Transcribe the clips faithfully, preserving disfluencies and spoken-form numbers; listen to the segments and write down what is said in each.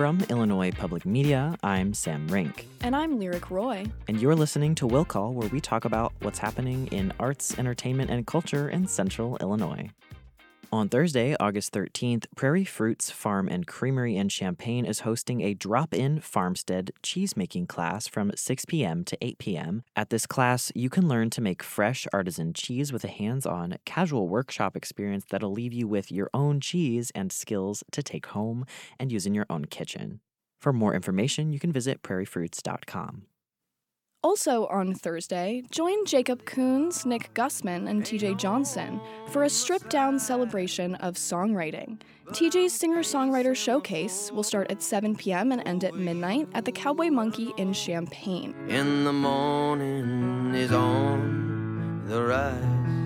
From Illinois Public Media, I'm Sam Rink. And I'm Lyric Roy. And you're listening to Will Call, where we talk about what's happening in arts, entertainment, and culture in Central Illinois. On Thursday, August thirteenth, Prairie Fruits Farm and Creamery in Champaign is hosting a drop-in farmstead cheesemaking class from six p.m. to eight p.m. At this class, you can learn to make fresh artisan cheese with a hands-on, casual workshop experience that'll leave you with your own cheese and skills to take home and use in your own kitchen. For more information, you can visit prairie fruits dot com. Also on Thursday, join Jacob Coons, Nick Gussman, and T J Johnson for a stripped-down celebration of songwriting. T J's singer-songwriter showcase will start at seven p.m. and end at midnight at the Cowboy Monkey in Champaign. In the morning is on the rise.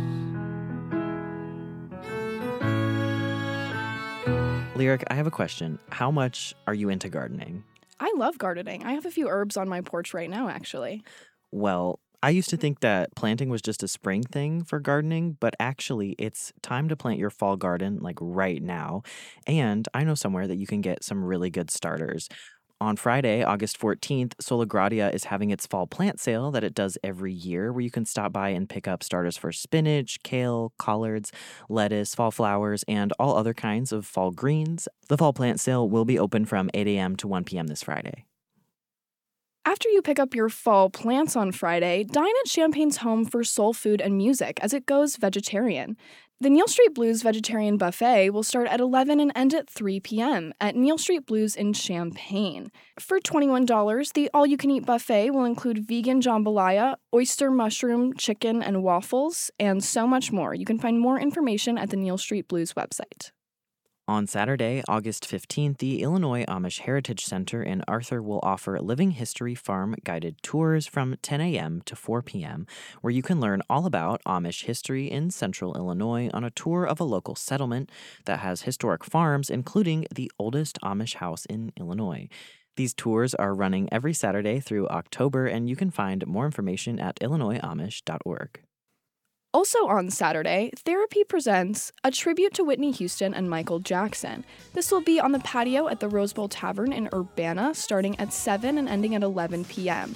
Lyric, I have a question. How much are you into gardening? I love gardening. I have a few herbs on my porch right now, actually. Well, I used to think that planting was just a spring thing for gardening, but actually it's time to plant your fall garden like right now. And I know somewhere that you can get some really good starters. On Friday, August fourteenth, Sola Gradia is having its fall plant sale that it does every year, where you can stop by and pick up starters for spinach, kale, collards, lettuce, fall flowers, and all other kinds of fall greens. The fall plant sale will be open from eight a.m. to one p.m. this Friday. After you pick up your fall plants on Friday, dine at Champaign's Home for Soul Food and Music as it goes vegetarian. The Neal Street Blues Vegetarian Buffet will start at eleven and end at three p.m. at Neal Street Blues in Champaign. For twenty-one dollars, the all-you-can-eat buffet will include vegan jambalaya, oyster mushroom, chicken, and waffles, and so much more. You can find more information at the Neal Street Blues website. On Saturday, August fifteenth, the Illinois Amish Heritage Center in Arthur will offer Living History Farm guided tours from ten a.m. to four p.m., where you can learn all about Amish history in Central Illinois on a tour of a local settlement that has historic farms, including the oldest Amish house in Illinois. These tours are running every Saturday through October, and you can find more information at illinois amish dot org. Also on Saturday, Therapy presents a tribute to Whitney Houston and Michael Jackson. This will be on the patio at the Rose Bowl Tavern in Urbana, starting at seven and ending at eleven p.m.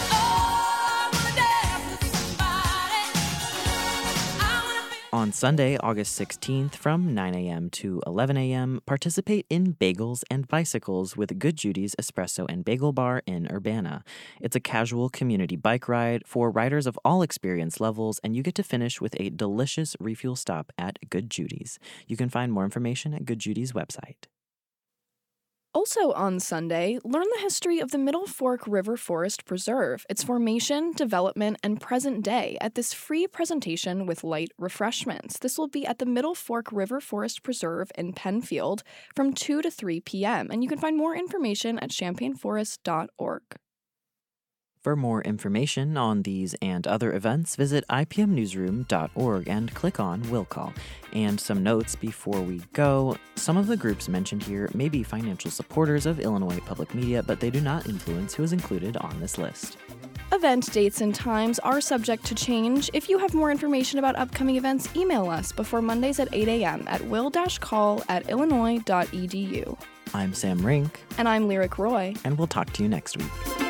On Sunday, August sixteenth, from nine a.m. to eleven a.m., participate in Bagels and Bicycles with Good Judy's Espresso and Bagel Bar in Urbana. It's a casual community bike ride for riders of all experience levels, and you get to finish with a delicious refuel stop at Good Judy's. You can find more information at Good Judy's website. Also on Sunday, learn the history of the Middle Fork River Forest Preserve, its formation, development, and present day at this free presentation with light refreshments. This will be at the Middle Fork River Forest Preserve in Penfield from two to three p.m., and you can find more information at champaign forest dot org. For more information on these and other events, visit i p m newsroom dot org and click on Will Call. And some notes before we go. Some of the groups mentioned here may be financial supporters of Illinois Public Media, but they do not influence who is included on this list. Event dates and times are subject to change. If you have more information about upcoming events, email us before Mondays at eight a.m. at will call at illinois dot e d u. I'm Sam Rink. And I'm Lyric Roy. And we'll talk to you next week.